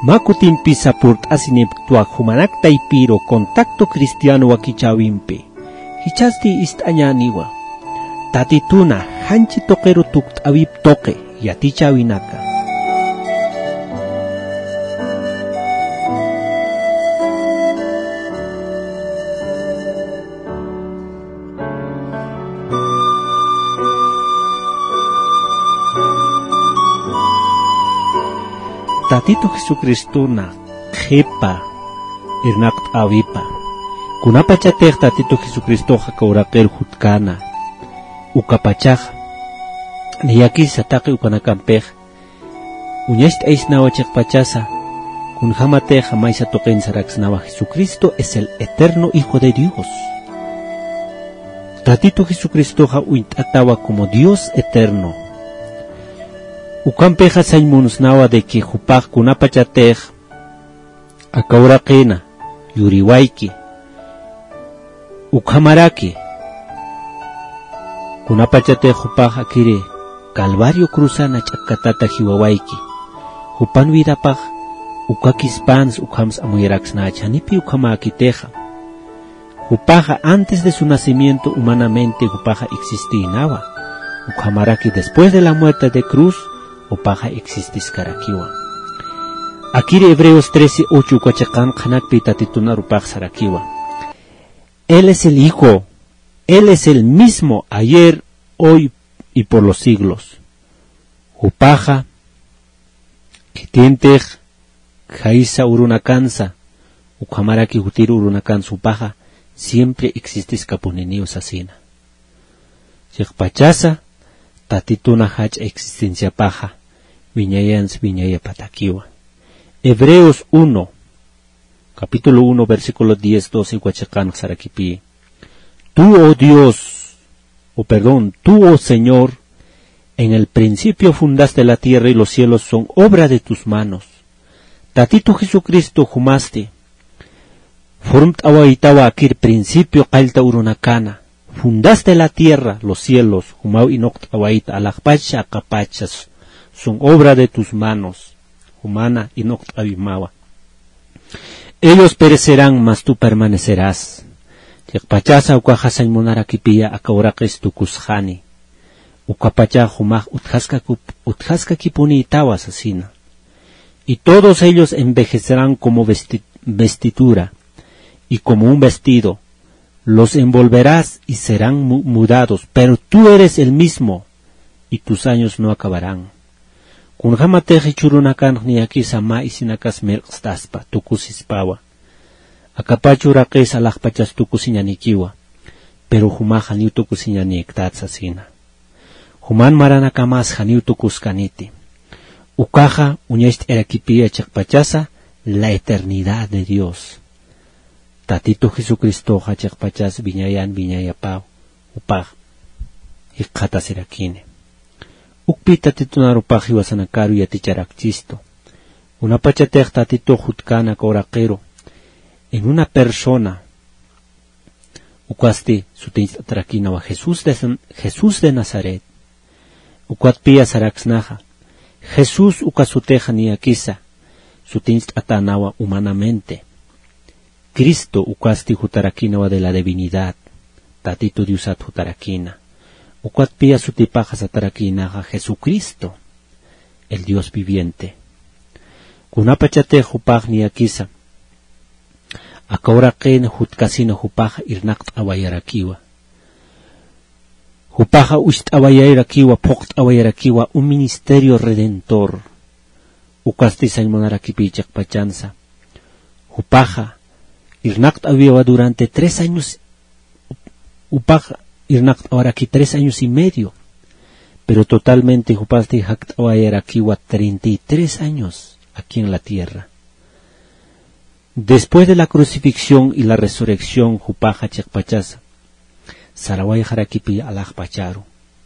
Makutin pisapurt asiniptuak humanak taipiro contacto cristiano wakichawimpe. Hichasti istañaniwa. Tatituna hanchi toquero tukt awip toque yatichawinaka. Tatito Jesucristo na jepa irnakt avipa. Kunapachatech Tatito Jesucristo hakaurakel hutkana. Ukapachaj niyaki sataki ukanakampej. Uñest eisnawa chekpachasa. Kunjamate jamás toquen saraxnawa. Jesucristo es el eterno Hijo de Dios. Tatito Jesucristo ha uitatawa como Dios eterno. Ukampeja saimonsnawa de que jupaj kunapachatej akaurakena yuriwaiki ukamaraki kunapachatej jupaj akire Calvario cruzana chakatata hiwawaiki jupan vidapaj ukakispans ukams amuyeraxna chanipi ukamakiteja jupaja antes de su nacimiento humanamente jupaja existinawa ukamaraki después de la muerte de cruz upaja existis karakiwa. Akire Hebreos 13:8 kwachakan khanakpi tatituna rupaj sarakiwa. Él es el Hijo, Él es el mismo ayer, hoy y por los siglos. Upaja kitintej jaisa urunakansa ukamaraki hutir urunakansa upaja siempre existis kapuninios asina. Chekpachasa tatituna hach existencia paja, viñayans viñaya patakiwa. Hebreos 1, capítulo 1, versículo 10-12, guachacan sarakipi. Tú, oh Dios, tú, oh Señor, en el principio fundaste la tierra y los cielos son obra de tus manos. Tatito Jesucristo jumaste. Formt awaitawa akir principio kalta urunakana. Fundaste la tierra, los cielos, humau inokt awaita, alakpacha akapachas, son obra de tus manos, humana inokt abimawa. Ellos perecerán, mas tú permanecerás. Yakpachasa ukaja monarakipiya akaurakis tukushani. Ukapacha humaj utjaska kipuni itawas asina. Y todos ellos envejecerán como vestidura, y como un vestido. Los envolverás y serán mudados, pero tú eres el mismo, y tus años no acabarán. Kunjamateji churunakan niaki sama isinakas merkstaspa, tukusispawa. Akapachurakes alakpachas tukusiñanikiwa, pero humaja niu tukusiñaniktatsasina. Human maranakamas janiu tukuskaniti. Ukaja uñest erakipia chakpachasa, la eternidad de Dios. Tatito Jesucristo hachakpachas viñayan viñayapau upaj hikata sirakine. Ukpi tatito narupaj iwasanakaru yaticharakchisto. Una pachatej tatito jutkana korakero. En una persona ukaste sutins atrakina wa Jesús de Nazaret. Ukwatpia saraksnaja. Jesús ukasuteja niakisa sutins atanawa humanamente. Cristo ukasti jutarakina de la divinidad, tatito diusat jutarakina. Ukat pia sutipaja satarakina Jesucristo, el Dios viviente. Kunapachate jupaj ni akisa. Akauraken jutkasina jupaja irnakt awayarakiwa. Jupaja ust awayarakiwa, pokt awayarakiwa, un ministerio redentor. Ukasti sañmonarakipichak pachanza. Jupaja Irnakt aviva durante 3 años, upaj Irnakt ahora aquí 3 años y medio, pero totalmente Jupasti Hakt Awayarakiwa 33 años aquí en la tierra. Después de la crucifixión y la resurrección, Jupaja Chekpachasa, Saraway Harakipi Alajpacharu.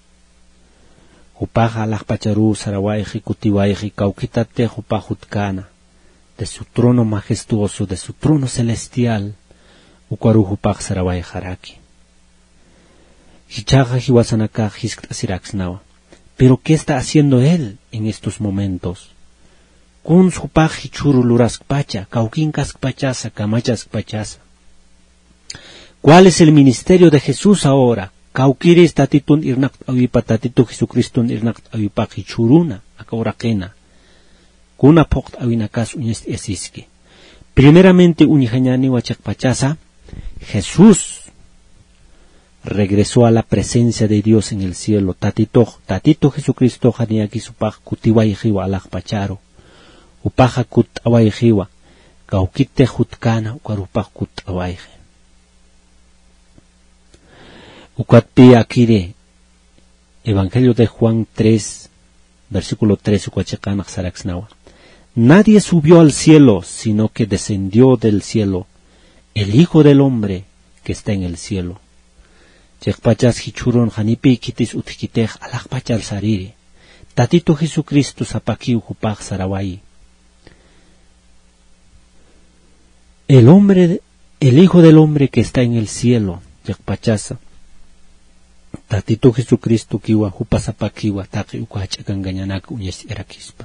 Jupaja Alajpacharu, Saraway Jikutiway Jikaukitate Jupajutkana. De su trono majestuoso, de su trono celestial, Ukwarujupak Saraway Haraki. Hichaja Hiwasanaka Hisk Asiraxnawa. Pero ¿qué está haciendo él en estos momentos? kun supaj hichuru luraskpacha, kaukinkaskpachasa, kamachaskpachasa. ¿Cuál es el ministerio de Jesús ahora? Kaukiris tatitun irnak awipa tatitu Jesucristun irnak awipa hichuruna, akaurakena. Kuna pokt awinakas uñes esiski. Primeramente unijañani wachakpachasa, Jesús regresó a la presencia de Dios en el cielo. Tatito Jesucristo janiaki supaj kutiwaijiwa alakpacharo. Upaja kut awaijiwa, kaukite jutkana ukarupaj kut awaije. Ukatpi akire, Evangelio de Juan 3, versículo 3, ukwachekana xaraxnawa. Nadie subió al cielo, sino que descendió del cielo, el Hijo del Hombre que está en el cielo. Chekpachas hichuron janipi kitis utkitej alakpachal sariri. Tatito Jesucristo zapaki ukupaj sarawai. El Hijo del Hombre que está en el cielo, chekpachasa. Tatito Jesucristo kiwa hupasapakiwa taki ukachakangañanak uñes erakispa.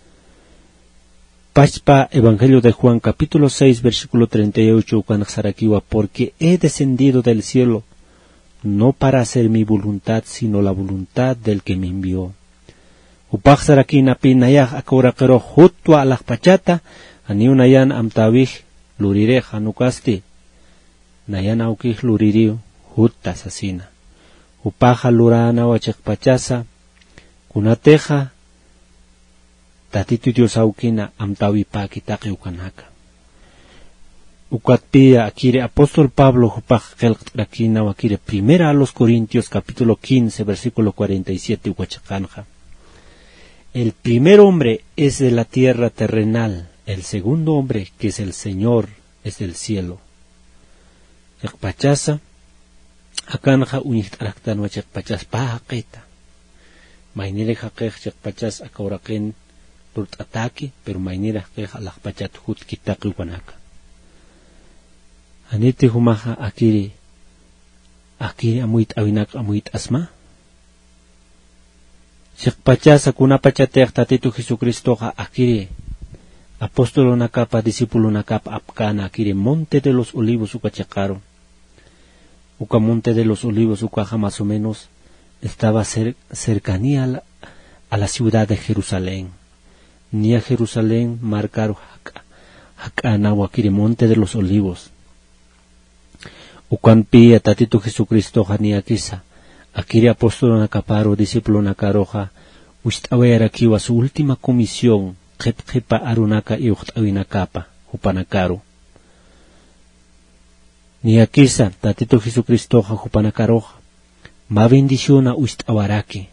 Pachpa Evangelio de Juan capítulo 6 versículo 38 ukanxarakiwa, porque he descendido del cielo no para hacer mi voluntad sino la voluntad del que me envió. Upaxaraki napinayaj akaurakero jutwa alakpachata aniunayan amtawij lurirej anukasti nayan aukij luririu hutta asasina. Upaja lurana wachekpachasa kunateja tatito Dios aukina amtawi paki taki ukanaka. Ukatpia akire apóstol Pablo upaj kelkrakina wakire primera a los Corintios capítulo 15 versículo 47 ukwachakanja. El primer hombre es de la tierra terrenal, el segundo hombre que es el Señor es del cielo. Chekpachasa akanja unihtaraktan wachekpachas paqita. Mainire haqej chekpachas akawraken turt ataki, pero mainire haqej alakpachat hut kitaki ukanaka. Aniti humaja akiri amuit awinak amuit asma. Chekpachasa kunapachatej tatito Jesucristo ha akiri apóstolo nakapa, discípulo nakapa apkana akiri monte de los olivos ukachakaro. Uka monte de los olivos ukaja más o menos estaba cercanía a la ciudad de Jerusalén. Ni a Jerusalén marcaron hakana wakiri monte de los olivos. Ukampi a tatito Jesucristo jania kisa akiri apóstolo nakaparo, discípulo nakaroja ustawera kiwa su última comisión qepqepa arunaka y uqtawinakapa upanakaro. Ni akisa tatito Jesucristo upanakaroja ma bendición a ustawaraki.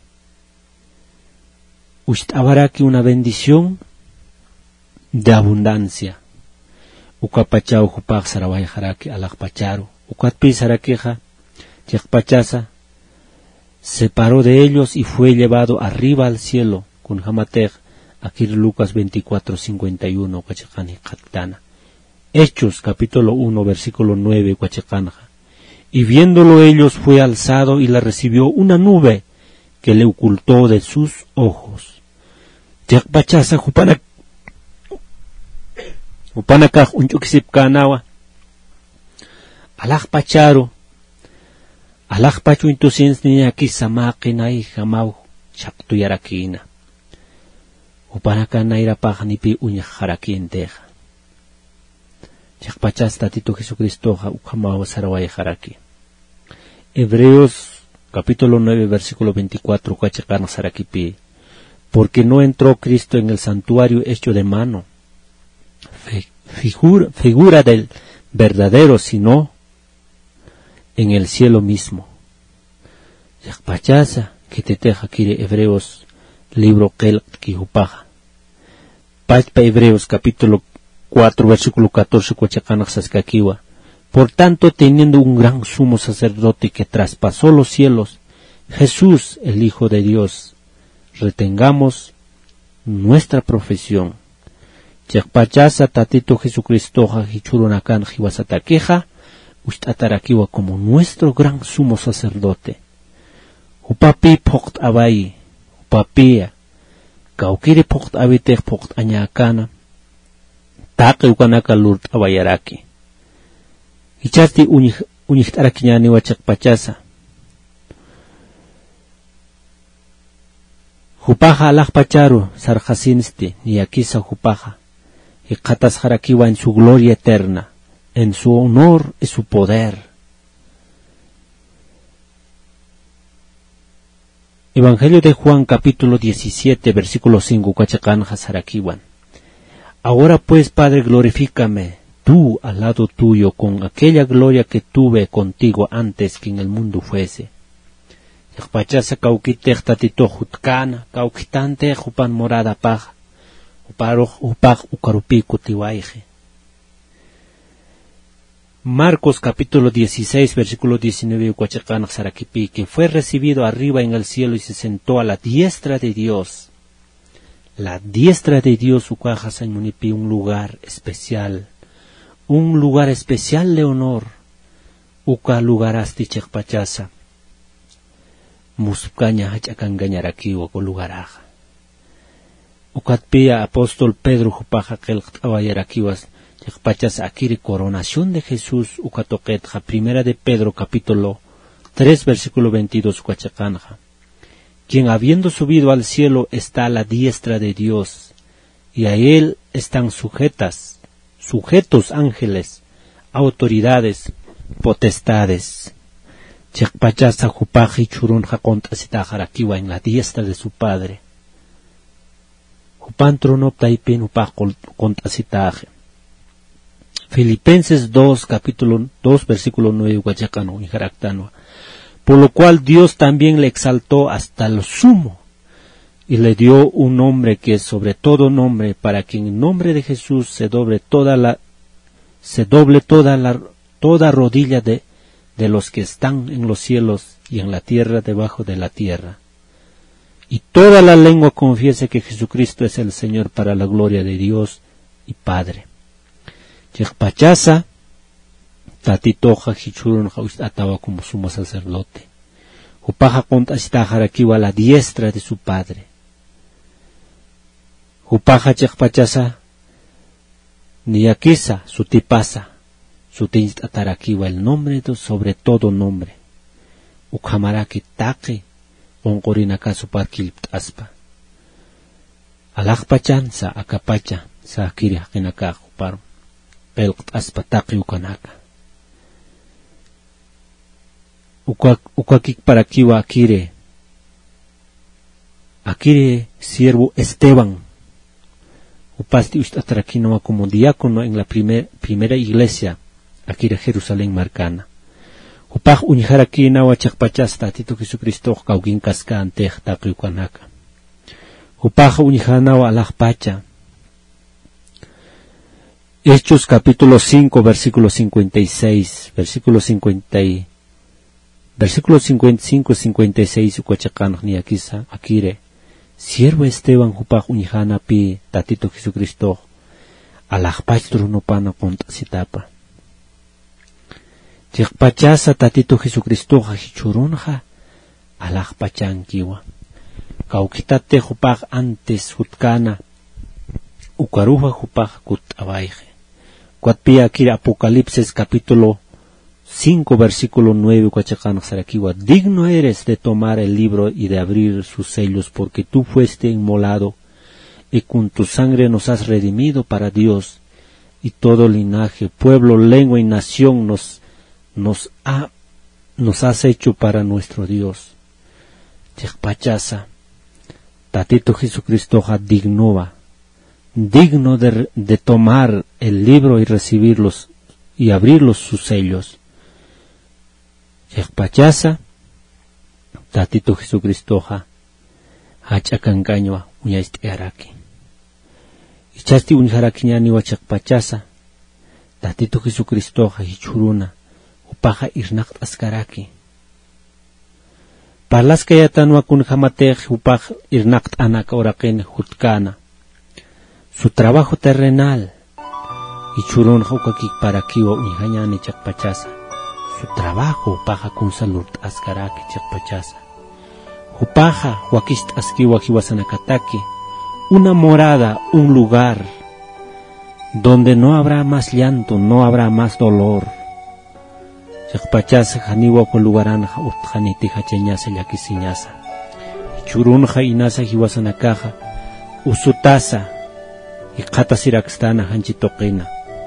Ustawaraki una bendición de abundancia. Ukapachao upaj saraway haraki alakpacharo. Ukatpi sarakeja chekpachasa separó de ellos y fue llevado arriba al cielo con Hamatej. Aquí Lucas 24:51 Huachekani Kaktana. Hechos capítulo 1 versículo 9 Huachekanja. Y viéndolo ellos fue alzado y le recibió una nube que le ocultó de sus ojos. Chekpachasa upanakaj unchukisipkanawa alakpacharo alakpachu entonces ni aquí samakinay jamau chaktuyarakina. Upanaka naira pajanipi uña jarakienteja. Chakpachas tatito Jesucristo ukamawa saraway jaraki. Hebreos capítulo 9 versículo 24 kwachakana sarakipi. Porque no entró Cristo en el santuario hecho de mano, figura del verdadero, sino en el cielo mismo. Chakpachasa que te teja kire Hebreos libro kel kihupaja. Pachpa Hebreos capítulo 4 versículo 14 cuachacana saskakiwa. Por tanto, teniendo un gran sumo sacerdote que traspasó los cielos, Jesús, el Hijo de Dios, retengamos nuestra profesión. Chakpachasa tatito Jesucristo hichurunakan jiwasatakeja, ustatarakiwa como nuestro gran sumo sacerdote. Upapi pokt abai, upapia, Kaukiri pokt abitek pokt anyakana. Taqi ukanaka lurt awayaraki. Ichasti uñihtarakiñani wachakpachasa. Jupaja alakpacharu sarjasinisti niyakisa jupaja. Y qatas jarakiwa en su gloria eterna, en su honor y su poder. Evangelio de Juan capítulo 17 versículo 5 Cuachacanja Sarakiwan. Ahora pues, Padre, glorifícame tú al lado tuyo con aquella gloria que tuve contigo antes que en el mundo fuese. Yakpachasa kaukitech tatito jutkana, kaukitante jupan morada paja, upaj ukarupiku tiwaije. Marcos capítulo 16 versículo 19 Cuachacana Sarakipi, que fue recibido arriba en el cielo y se sentó a la diestra de Dios. La diestra de Dios ukaja sañmunipi, un lugar especial de honor. Uka lugar asti chekpachasa. Muscaña hachakangañarakiwa ko lugaraja. Ukatpia apóstol Pedro jupaja kelqtawayarakiwas chekpachasa akiri coronación de Jesús ukatoqetja primera de Pedro capítulo 3 versículo 22 kuachakanja. Quien habiendo subido al cielo está a la diestra de Dios, y a él están sujetos ángeles, autoridades, potestades. Chekpachasa jupaji churunja contasita jarakiwa en la diestra de su Padre. Jupan tronoptaipin upaj contasitaje. Filipenses 2 capítulo 2 versículo 9 guachacano y jaractano. Por lo cual Dios también le exaltó hasta lo sumo y le dio un nombre que es sobre todo nombre, para que en el nombre de Jesús se doble toda rodilla de los que están en los cielos y en la tierra debajo de la tierra, y toda la lengua confiese que Jesucristo es el Señor, para la gloria de Dios y Padre. Chekpachasa tatitoja hichurun ataba como sumo sacerdote. Jupaja contasita jarakiwa a la diestra de su Padre. Jupaja chekpachasa niyakisa su tipasa, su atarakiwa el nombre sobre todo nombre. Ukhamaraki taqi onkorinaka su parkilpt aspa. Alakpachan sa akapacha sa akiri hakinaka jupar. Pelkt aspa taqi ukanaka. Ukakik parakiwa akire siervo Esteban. Upasti ustatrakinoa como diácono en la primera iglesia akire Jerusalén marcana. Upaj unjaraki nawa chakpachasta tito Jesucristo kaukin kaska antej taqi ukanaka. Upaj unjanawa alajpacha. Hechos capítulo 5 versículo 56 versículo 55-56 ukachakanj niyakisa akire siervo Esteban jupaj unjana pi tatito Jesucristo alajpachtrun nopana contasitapa. Chekpachasa tatito Jesucristo hichurunja alajpachankiwa. Kaukitate jupaj antes jutkana ukaruja jupaj kutabaije. Kuatpia akire Apocalipsis capítulo 5 versículo 9 Cuachacanaxarakiwa. Digno eres de tomar el libro y de abrir sus sellos, porque tú fuiste inmolado y con tu sangre nos has redimido para Dios, y todo linaje, pueblo, lengua y nación nos has hecho para nuestro Dios. Chekpachasa tatito Jesucristo digno de tomar el libro y recibirlos y abrirlos sus sellos. Chekpachasa tatito Jesucristo hachakankañwa uñaistearaki. Ichasti unjarakiñaniwa chekpachasa tatito Jesucristo hichuruna upaja irnakt askaraki. Parlaska yatanwa kunjamatej upaj irnakt anak oraken jutkana. Su trabajo terrenal ichurun ukakik parakiwa unjañani chekpachasa. Su trabajo paja con salud askaraki chekpachasa. Upaja wakist askiwa hiwasanakataki una morada, un lugar donde no habrá más llanto, no habrá más dolor. Chakpachasa janiwa con lugaranja utjaniti hacheñasa yakisiñasa. Churunja inasa hiwasanakaja usutasa y qatasiraxtana hanchitoqina.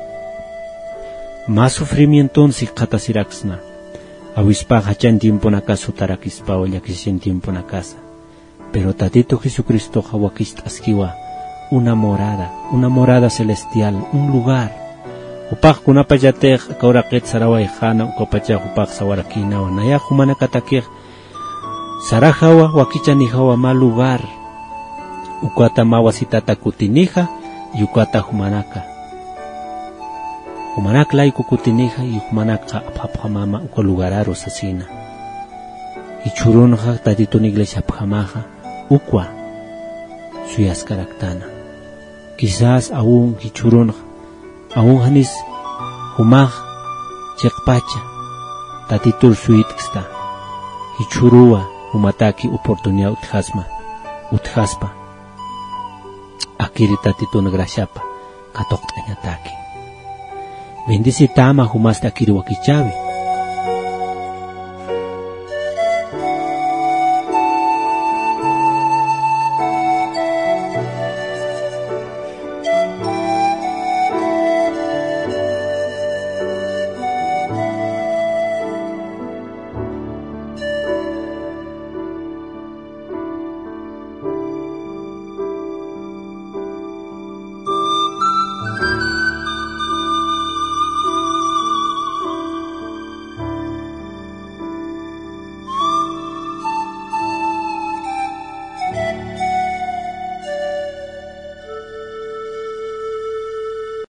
Más sufrimiento si qatasiraxna. Avispa hachan tiempo na casa tarakispa o yakishin tiempo na casa. Pero tatito Jesucristo hawakist askiwa una morada celestial, un lugar. Upaq kunapayatej kauraqet saraway khana ukapachaj upaq sawarakina wa naya humana katakej sarajawa wakichanijawa ma lugar. Ukata mawasitata kutinija y ukata humanaka. Humanak lai kukutinija y humanaka apaphamama uko lugararo sasina. Y churunja tatito ni iglesia apjamaja ukwa suyascaraktana. Quizás aún hichurunja, aún hanis humaj chekpacha tatitur suitksta hichurua humataki oportunidad uthaspa akiri tatitun grashapa katoktañataki bendice tama humasta akiri wakichavi